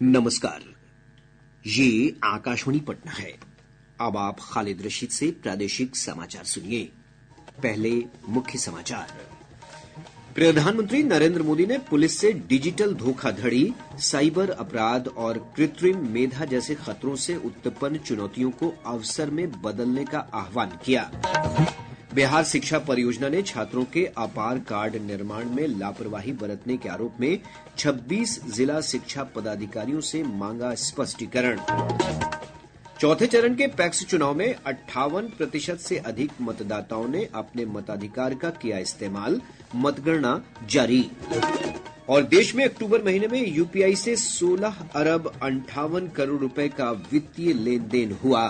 नमस्कार, ये आकाशवाणी पटना है। अब आप खालिद रशीद से प्रादेशिक समाचार सुनिए। पहले मुख्य समाचार। प्रधानमंत्री नरेंद्र मोदी ने पुलिस से डिजिटल धोखाधड़ी, साइबर अपराध और कृत्रिम मेधा जैसे खतरों से उत्पन्न चुनौतियों को अवसर में बदलने का आह्वान किया। बिहार शिक्षा परियोजना ने छात्रों के अपार कार्ड निर्माण में लापरवाही बरतने के आरोप में 26 जिला शिक्षा पदाधिकारियों से मांगा स्पष्टीकरण। चौथे चरण के पैक्स चुनाव में 58% से अधिक मतदाताओं ने अपने मताधिकार का किया इस्तेमाल, मतगणना जारी। और देश में अक्टूबर महीने में यूपीआई से 16 अरब 58 करोड़ रुपए का वित्तीय लेन देन हुआ।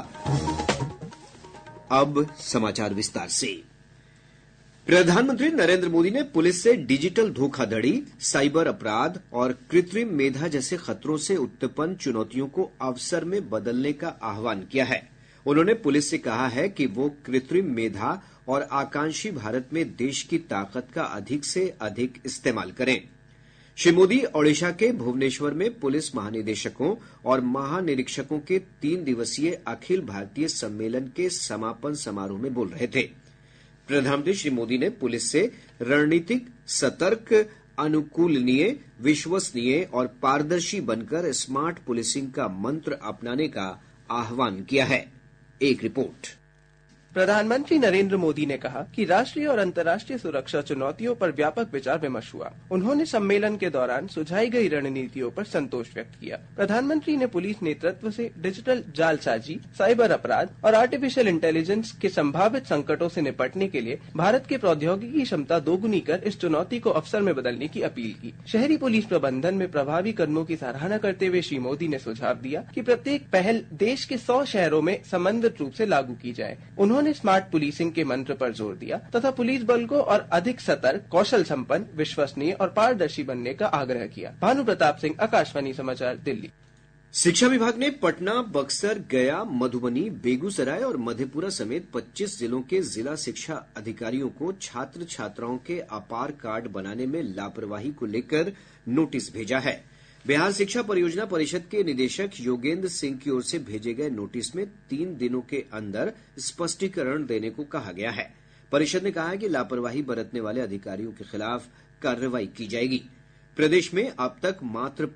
अब समाचार विस्तार से। प्रधानमंत्री नरेंद्र मोदी ने पुलिस से डिजिटल धोखाधड़ी, साइबर अपराध और कृत्रिम मेधा जैसे खतरों से उत्पन्न चुनौतियों को अवसर में बदलने का आह्वान किया है। उन्होंने पुलिस से कहा है कि वो कृत्रिम मेधा और आकांक्षी भारत में देश की ताकत का अधिक से अधिक इस्तेमाल करें। श्री मोदी ओडिशा के भुवनेश्वर में पुलिस महानिदेशकों और महानिरीक्षकों के 3 दिवसीय अखिल भारतीय सम्मेलन के समापन समारोह में बोल रहे थे। प्रधानमंत्री श्री मोदी ने पुलिस से रणनीतिक, सतर्क, अनुकूलनीय, विश्वसनीय और पारदर्शी बनकर स्मार्ट पुलिसिंग का मंत्र अपनाने का आह्वान किया है। एक रिपोर्ट। प्रधानमंत्री नरेंद्र मोदी ने कहा कि राष्ट्रीय और अंतर्राष्ट्रीय सुरक्षा चुनौतियों पर व्यापक विचार विमर्श हुआ। उन्होंने सम्मेलन के दौरान सुझाई गई रणनीतियों पर संतोष व्यक्त किया। प्रधानमंत्री ने पुलिस नेतृत्व से डिजिटल जालसाजी, साइबर अपराध और आर्टिफिशियल इंटेलिजेंस के संभावित संकटों से निपटने के लिए भारत की प्रौद्योगिकी क्षमता दोगुनी कर इस चुनौती को अवसर में बदलने की अपील की। शहरी पुलिस प्रबंधन में प्रभावी कदमों की सराहना करते हुए श्री मोदी ने सुझाव दिया कि प्रत्येक पहल देश के 100 शहरों में समन्वित रूप से लागू की जाए। उन्होंने स्मार्ट पुलिसिंग के मंत्र पर जोर दिया तथा पुलिस बल को और अधिक सतर्क, कौशल संपन्न, विश्वसनीय और पारदर्शी बनने का आग्रह किया। भानु प्रताप सिंह, आकाशवाणी समाचार, दिल्ली। शिक्षा विभाग ने पटना, बक्सर, गया, मधुबनी, बेगूसराय और मधेपुरा समेत 25 जिलों के जिला शिक्षा अधिकारियों को छात्र छात्राओं के अपार कार्ड बनाने में लापरवाही को लेकर नोटिस भेजा है। बिहार शिक्षा परियोजना परिषद के निदेशक योगेंद्र सिंह की ओर से भेजे गए नोटिस में 3 दिनों के अंदर स्पष्टीकरण देने को कहा गया है। परिषद ने कहा है कि लापरवाही बरतने वाले अधिकारियों के खिलाफ कार्रवाई की जाएगी। प्रदेश में अब तक मात्र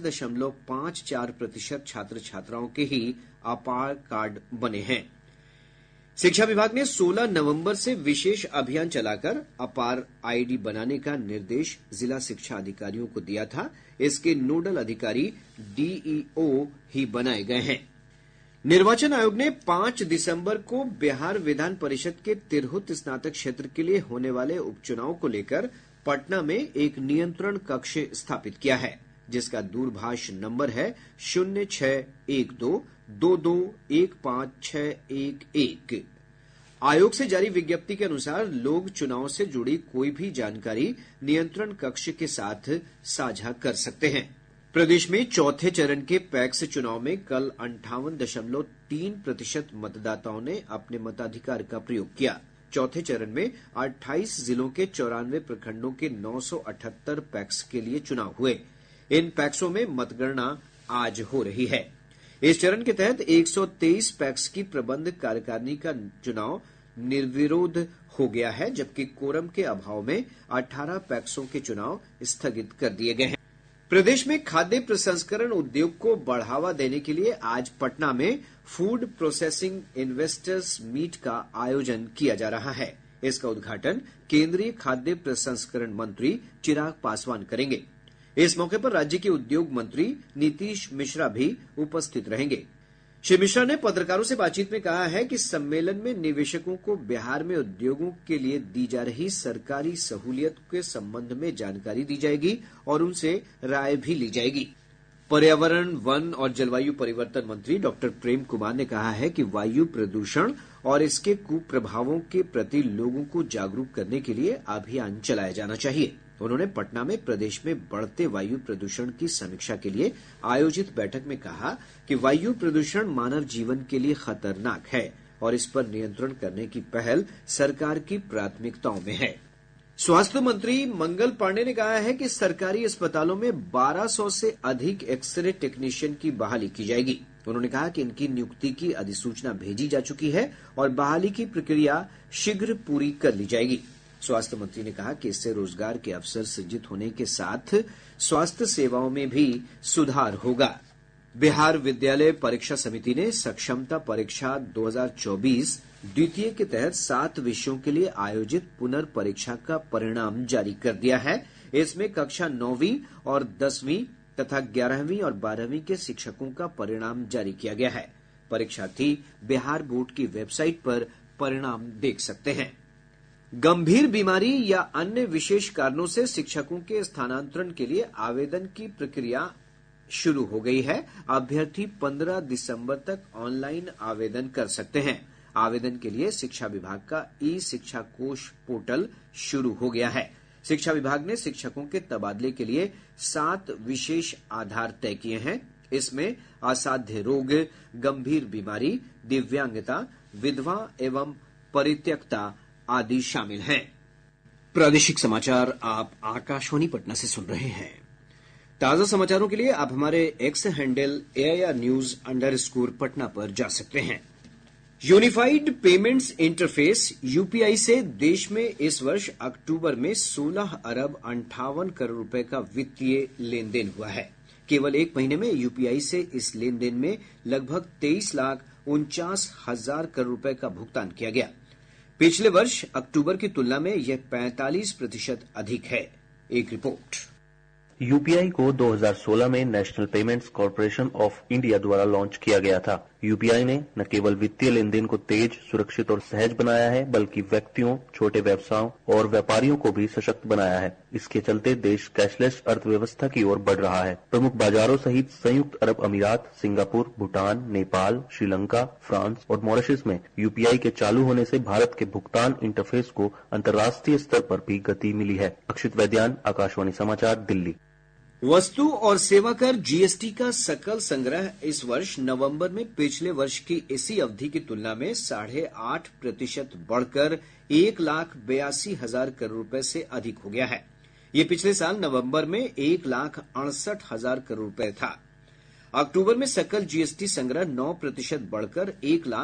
5.54% छात्र छात्राओं के ही अपार कार्ड बने हैं। शिक्षा विभाग ने 16 नवंबर से विशेष अभियान चलाकर अपार आईडी बनाने का निर्देश जिला शिक्षा अधिकारियों को दिया था। इसके नोडल अधिकारी डीईओ ही बनाए गए हैं। निर्वाचन आयोग ने 5 दिसंबर को बिहार विधान परिषद के तिरहुत स्नातक क्षेत्र के लिए होने वाले उपचुनाव को लेकर पटना में एक नियंत्रण कक्ष स्थापित किया है, जिसका दूरभाष नंबर है 0612221561 आयोग से जारी विज्ञप्ति के अनुसार लोग चुनाव से जुड़ी कोई भी जानकारी नियंत्रण कक्ष के साथ साझा कर सकते हैं। प्रदेश में चौथे चरण के पैक्स चुनाव में कल 58.3% मतदाताओं ने अपने मताधिकार का प्रयोग किया। चौथे चरण में 28 जिलों के 94 प्रखंडों के 978 पैक्स के लिए चुनाव हुए। इन पैक्सों में मतगणना आज हो रही है। इस चरण के तहत 123 पैक्स की प्रबंध कार्यकारिणी का चुनाव निर्विरोध हो गया है, जबकि कोरम के अभाव में 18 पैक्सों के चुनाव स्थगित कर दिए गए हैं। प्रदेश में खाद्य प्रसंस्करण उद्योग को बढ़ावा देने के लिए आज पटना में फूड प्रोसेसिंग इन्वेस्टर्स मीट का आयोजन किया जा रहा है। इसका उद्घाटन केंद्रीय खाद्य प्रसंस्करण मंत्री चिराग पासवान करेंगे। इस मौके पर राज्य के उद्योग मंत्री नीतीश मिश्रा भी उपस्थित रहेंगे। श्री मिश्रा ने पत्रकारों से बातचीत में कहा है कि सम्मेलन में निवेशकों को बिहार में उद्योगों के लिए दी जा रही सरकारी सहूलियत के संबंध में जानकारी दी जाएगी और उनसे राय भी ली जाएगी। पर्यावरण, वन और जलवायु परिवर्तन मंत्री डॉक्टर प्रेम कुमार ने कहा है कि वायु प्रदूषण और इसके कुप्रभावों के प्रति लोगों को जागरूक करने के लिए अभियान चलाया जाना चाहिए। उन्होंने पटना में प्रदेश में बढ़ते वायु प्रदूषण की समीक्षा के लिए आयोजित बैठक में कहा कि वायु प्रदूषण मानव जीवन के लिए खतरनाक है और इस पर नियंत्रण करने की पहल सरकार की प्राथमिकताओं में है। स्वास्थ्य मंत्री मंगल पांडे ने कहा है कि सरकारी अस्पतालों में 1200 से अधिक एक्सरे टेक्नीशियन की बहाली की जाएगी। उन्होंने कहा कि इनकी नियुक्ति की अधिसूचना भेजी जा चुकी है और बहाली की प्रक्रिया शीघ्र पूरी कर ली जाएगी। स्वास्थ्य मंत्री ने कहा कि इससे रोजगार के अवसर सृजित होने के साथ स्वास्थ्य सेवाओं में भी सुधार होगा। बिहार विद्यालय परीक्षा समिति ने सक्षमता परीक्षा 2024 द्वितीय के तहत 7 विषयों के लिए आयोजित पुनर्परीक्षा का परिणाम जारी कर दिया है। इसमें कक्षा 9वीं और 10वीं तथा 11वीं और 12वीं के शिक्षकों का परिणाम जारी किया गया है। परीक्षार्थी बिहार बोर्ड की वेबसाइट पर परिणाम देख सकते हैं। गंभीर बीमारी या अन्य विशेष कारणों से शिक्षकों के स्थानांतरण के लिए आवेदन की प्रक्रिया शुरू हो गई है। अभ्यर्थी 15 दिसंबर तक ऑनलाइन आवेदन कर सकते हैं। आवेदन के लिए शिक्षा विभाग का ई शिक्षा कोष पोर्टल शुरू हो गया है। शिक्षा विभाग ने शिक्षकों के तबादले के लिए 7 विशेष आधार तय किए हैं। इसमें असाध्य रोग, गंभीर बीमारी, दिव्यांगता, विधवा एवं परित्यक्ता आदि शामिल हैं। प्रादेशिक समाचार आप आकाशवाणी पटना से सुन रहे हैं। ताजा समाचारों के लिए आप हमारे एक्स हैंडल AIR News _ पर जा सकते हैं। यूनिफाइड पेमेंट्स इंटरफेस यूपीआई से देश में इस वर्ष अक्टूबर में 16 अरब 58 करोड़ रुपए का वित्तीय लेन देन हुआ है। केवल एक महीने में यूपीआई से इस लेन देन में लगभग 23,49,000 करोड़ रुपए का भुगतान किया गया। पिछले वर्ष अक्टूबर की तुलना में यह 45% अधिक है। एक रिपोर्ट। यूपीआई को 2016 में National Payments Corporation of India द्वारा लॉन्च किया गया था। यूपीआई ने न केवल वित्तीय लेन देन को तेज, सुरक्षित और सहज बनाया है, बल्कि व्यक्तियों, छोटे व्यवसायों और व्यापारियों को भी सशक्त बनाया है। इसके चलते देश कैशलेस अर्थव्यवस्था की ओर बढ़ रहा है। प्रमुख बाजारों सहित संयुक्त अरब अमीरात, सिंगापुर, भूटान, नेपाल, श्रीलंका, फ्रांस और मॉरिशस में यूपीआई के चालू होने से भारत के भुगतान इंटरफेस को अंतर्राष्ट्रीय स्तर पर भी गति मिली है। अक्षित वैद्यान, आकाशवाणी समाचार, दिल्ली। वस्तु और सेवा कर जीएसटी का सकल संग्रह इस वर्ष नवंबर में पिछले वर्ष की इसी अवधि की तुलना में 8.5% बढ़कर 1,82,000 करोड़ रुपए से अधिक हो गया है। ये पिछले साल नवंबर में 1,68,000 करोड़ रुपए था। अक्टूबर में सकल जीएसटी संग्रह 9% बढ़कर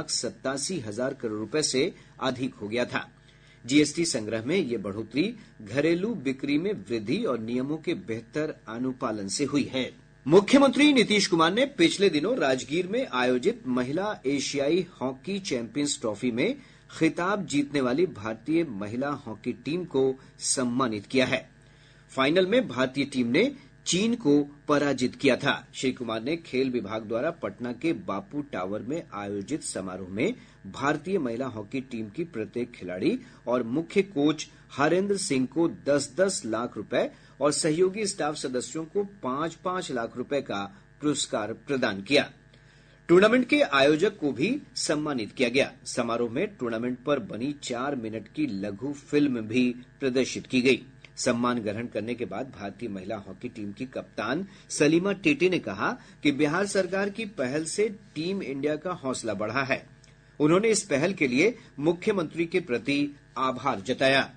1,87,000 करोड़ रुपए से अधिक हो गया था। जीएसटी संग्रह में ये बढ़ोतरी घरेलू बिक्री में वृद्धि और नियमों के बेहतर अनुपालन से हुई है। मुख्यमंत्री नीतीश कुमार ने पिछले दिनों राजगीर में आयोजित महिला एशियाई हॉकी चैंपियंस ट्रॉफी में खिताब जीतने वाली भारतीय महिला हॉकी टीम को सम्मानित किया है। फाइनल में भारतीय टीम ने चीन को पराजित किया था। श्री कुमार ने खेल विभाग द्वारा पटना के बापू टावर में आयोजित समारोह में भारतीय महिला हॉकी टीम की प्रत्येक खिलाड़ी और मुख्य कोच हरेंद्र सिंह को 10-10 लाख रुपए और सहयोगी स्टाफ सदस्यों को 5-5 लाख रुपए का पुरस्कार प्रदान किया। टूर्नामेंट के आयोजक को भी सम्मानित किया गया। समारोह में टूर्नामेंट पर बनी 4 मिनट की लघु फिल्म भी प्रदर्शित की गई। सम्मान ग्रहण करने के बाद भारतीय महिला हॉकी टीम की कप्तान सलीमा टेटे ने कहा कि बिहार सरकार की पहल से टीम इंडिया का हौसला बढ़ा है। उन्होंने इस पहल के लिए मुख्यमंत्री के प्रति आभार जताया।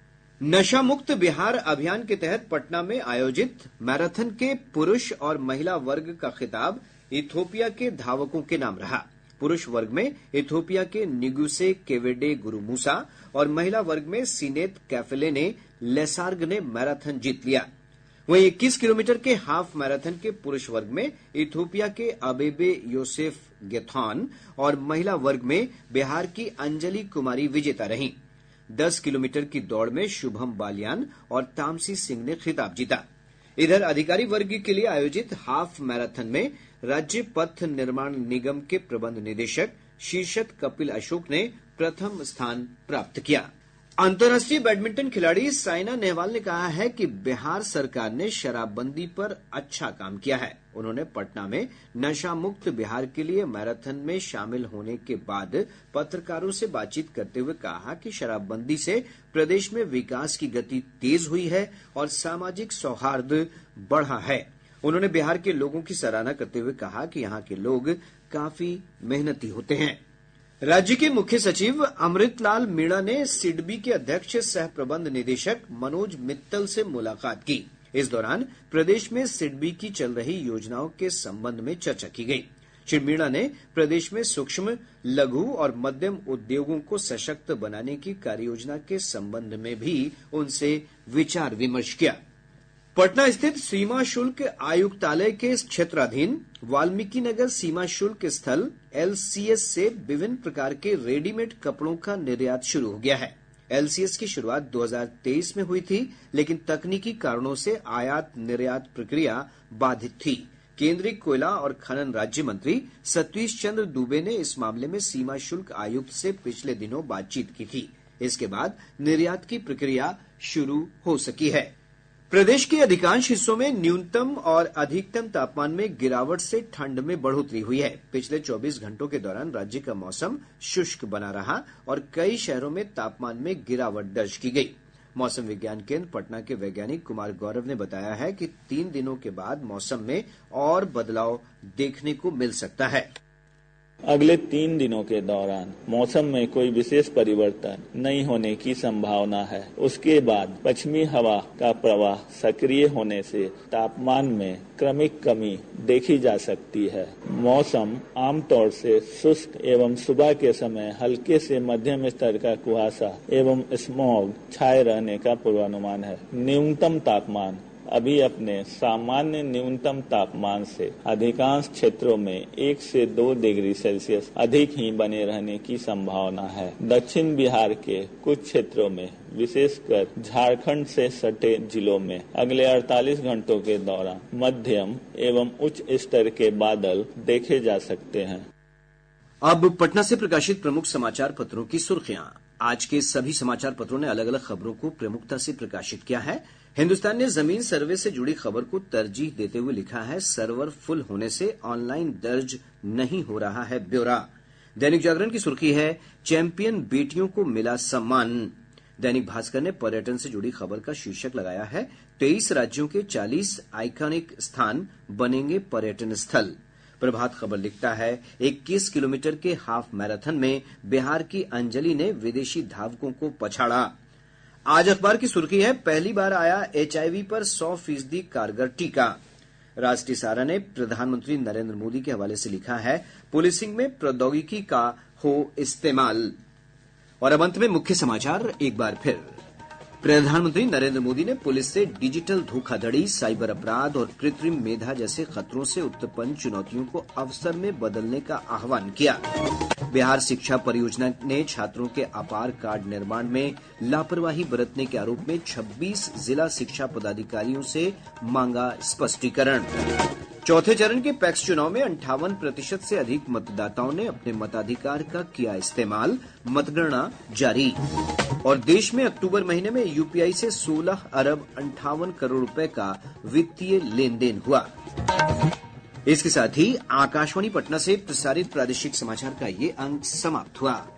नशा मुक्त बिहार अभियान के तहत पटना में आयोजित मैराथन के पुरुष और महिला वर्ग का खिताब इथियोपिया के धावकों के नाम रहा। पुरुष वर्ग में इथियोपिया के निगुसे केवेडे गुरुमुसा और महिला वर्ग में सीनेत कैफेले ने लेसार्ग ने मैराथन जीत लिया। वहीं 21 किलोमीटर के हाफ मैराथन के पुरुष वर्ग में इथियोपिया के अबेबे योसेफ गेथॉन और महिला वर्ग में बिहार की अंजलि कुमारी विजेता रहीं। 10 किलोमीटर की दौड़ में शुभम बालियान और तामसी सिंह ने खिताब जीता। इधर अधिकारी वर्ग के लिए आयोजित हाफ मैराथन में राज्य पथ निर्माण निगम के प्रबंध निदेशक शीर्षत कपिल अशोक ने प्रथम स्थान प्राप्त किया। अंतर्राष्ट्रीय बैडमिंटन खिलाड़ी साइना नेहवाल ने कहा है कि बिहार सरकार ने शराबबंदी पर अच्छा काम किया है। उन्होंने पटना में नशा मुक्त बिहार के लिए मैराथन में शामिल होने के बाद पत्रकारों से बातचीत करते हुए कहा कि शराबबंदी से प्रदेश में विकास की गति तेज हुई है और सामाजिक सौहार्द बढ़ा है। उन्होंने बिहार के लोगों की सराहना करते हुए कहा कि यहाँ के लोग काफी मेहनती होते हैं। राज्य के मुख्य सचिव अमृतलाल मीणा ने सिडबी के अध्यक्ष सह प्रबंध निदेशक मनोज मित्तल से मुलाकात की। इस दौरान प्रदेश में सिडबी की चल रही योजनाओं के संबंध में चर्चा की गई। श्री मीणा ने प्रदेश में सूक्ष्म, लघु और मध्यम उद्योगों को सशक्त बनाने की कार्ययोजना के संबंध में भी उनसे विचार विमर्श किया। पटना स्थित सीमा शुल्क आयुक्तालय के क्षेत्राधीन वाल्मीकि नगर सीमा शुल्क स्थल एलसीएस से विभिन्न प्रकार के रेडीमेड कपड़ों का निर्यात शुरू हो गया है। एलसीएस की शुरुआत 2023 में हुई थी, लेकिन तकनीकी कारणों से आयात निर्यात प्रक्रिया बाधित थी। केंद्रीय कोयला और खनन राज्य मंत्री सतीश चंद्र दुबे ने इस मामले में सीमा शुल्क आयुक्त से पिछले दिनों बातचीत की थी। इसके बाद निर्यात की प्रक्रिया शुरू हो सकी है। प्रदेश के अधिकांश हिस्सों में न्यूनतम और अधिकतम तापमान में गिरावट से ठंड में बढ़ोतरी हुई है। पिछले 24 घंटों के दौरान राज्य का मौसम शुष्क बना रहा और कई शहरों में तापमान में गिरावट दर्ज की गई। मौसम विज्ञान केंद्र पटना के वैज्ञानिक कुमार गौरव ने बताया है कि 3 दिनों के बाद मौसम में और बदलाव देखने को मिल सकता है। अगले 3 दिनों के दौरान मौसम में कोई विशेष परिवर्तन नहीं होने की संभावना है। उसके बाद पश्चिमी हवा का प्रवाह सक्रिय होने से तापमान में क्रमिक कमी देखी जा सकती है। मौसम आमतौर से शुष्क एवं सुबह के समय हल्के से मध्यम स्तर का कुहासा एवं स्मॉग छाए रहने का पूर्वानुमान है। न्यूनतम तापमान अभी अपने सामान्य न्यूनतम तापमान से अधिकांश क्षेत्रों में 1 से 2 डिग्री सेल्सियस अधिक ही बने रहने की संभावना है। दक्षिण बिहार के कुछ क्षेत्रों में, विशेषकर झारखंड से सटे जिलों में अगले 48 घंटों के दौरान मध्यम एवं उच्च स्तर के बादल देखे जा सकते हैं। अब पटना से प्रकाशित प्रमुख समाचार पत्रों की सुर्खियां। आज के सभी समाचार पत्रों ने अलग अलग खबरों को प्रमुखता से प्रकाशित किया है। हिन्दुस्तान ने जमीन सर्वे से जुड़ी खबर को तरजीह देते हुए लिखा है, सर्वर फुल होने से ऑनलाइन दर्ज नहीं हो रहा है ब्यौरा। दैनिक जागरण की सुर्खी है, चैंपियन बेटियों को मिला सम्मान। दैनिक भास्कर ने पर्यटन से जुड़ी खबर का शीर्षक लगाया है, 23 राज्यों के 40 आइकॉनिक स्थान बनेंगे पर्यटन स्थल। प्रभात खबर लिखता है, 21 किलोमीटर के हाफ मैराथन में बिहार की अंजलि ने विदेशी धावकों को पछाड़ा। आज अखबार की सुर्खी है, पहली बार आया एचआईवी पर 100% कारगर टीका। राष्ट्रीय सहारा ने प्रधानमंत्री नरेंद्र मोदी के हवाले से लिखा है, पुलिसिंग में प्रौद्योगिकी का हो इस्तेमाल। और अब अंत में मुख्य समाचार एक बार फिर। प्रधानमंत्री नरेंद्र मोदी ने पुलिस से डिजिटल धोखाधड़ी, साइबर अपराध और कृत्रिम मेधा जैसे खतरों से उत्पन्न चुनौतियों को अवसर में बदलने का आह्वान किया। बिहार शिक्षा परियोजना ने छात्रों के अपार कार्ड निर्माण में लापरवाही बरतने के आरोप में 26 जिला शिक्षा पदाधिकारियों से मांगा स्पष्टीकरण। चौथे चरण के पैक्स चुनाव में 58% से अधिक मतदाताओं ने अपने मताधिकार का किया इस्तेमाल, मतगणना जारी। और देश में अक्टूबर महीने में यूपीआई से 16 अरब 58 करोड़ रुपए का वित्तीय लेन देन हुआ। इसके साथ ही आकाशवाणी पटना से प्रसारित प्रादेशिक समाचार का ये अंक समाप्त हुआ।